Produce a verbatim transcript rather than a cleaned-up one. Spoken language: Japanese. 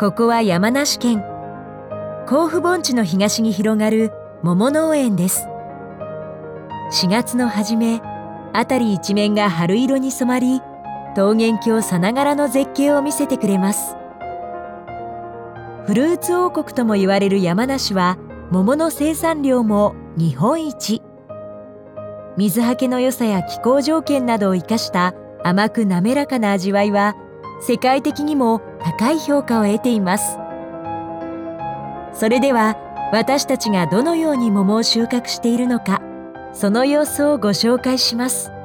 ここは山梨県甲府盆地の東に広がる桃農園です。しがつの初め、辺り一面が春色に染まり、桃源郷さながらの絶景を見せてくれます。フルーツ王国とも言われる山梨は、桃の生産量も日本一。水はけの良さや気候条件などを生かした甘く滑らかな味わいは、世界的にも高い評価を得ています。それでは、私たちがどのように桃を収穫しているのか、その様子をご紹介します。